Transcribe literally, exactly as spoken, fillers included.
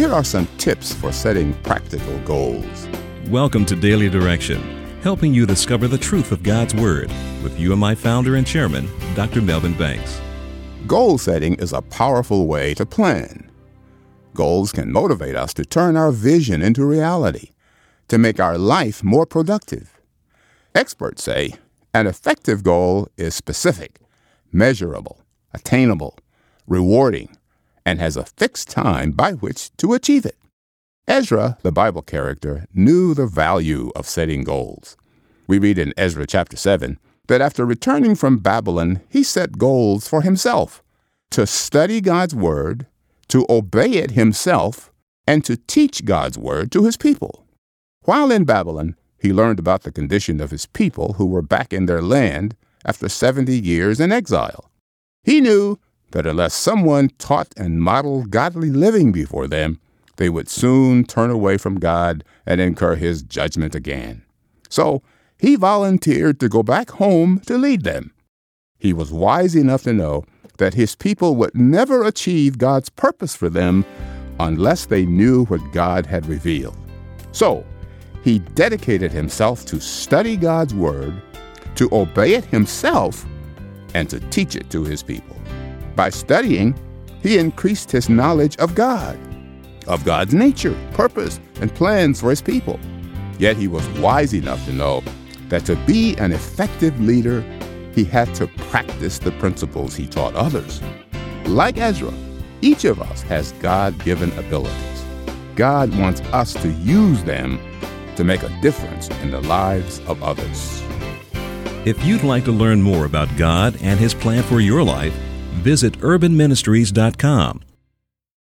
here are some tips for setting practical goals. Welcome to Daily Direction, helping you discover the truth of God's Word with U M I founder and chairman, Doctor Melvin Banks. Goal setting is a powerful way to plan. Goals can motivate us to turn our vision into reality, to make our life more productive. Experts say an effective goal is specific, measurable, attainable, rewarding, and has a fixed time by which to achieve it. Ezra, the Bible character, knew the value of setting goals. We read in Ezra chapter seven that after returning from Babylon, he set goals for himself to study God's word, to obey it himself, and to teach God's word to his people. While in Babylon, he learned about the condition of his people who were back in their land after seventy years in exile. He knew that unless someone taught and modeled godly living before them, they would soon turn away from God and incur his judgment again. So he volunteered to go back home to lead them. He was wise enough to know that his people would never achieve God's purpose for them unless they knew what God had revealed. So he dedicated himself to study God's word, to obey it himself, and to teach it to his people. By studying, he increased his knowledge of God, of God's nature, purpose, and plans for his people. Yet he was wise enough to know that to be an effective leader, he had to practice the principles he taught others. Like Ezra, each of us has God-given abilities. God wants us to use them to make a difference in the lives of others. If you'd like to learn more about God and His plan for your life, visit urban ministries dot com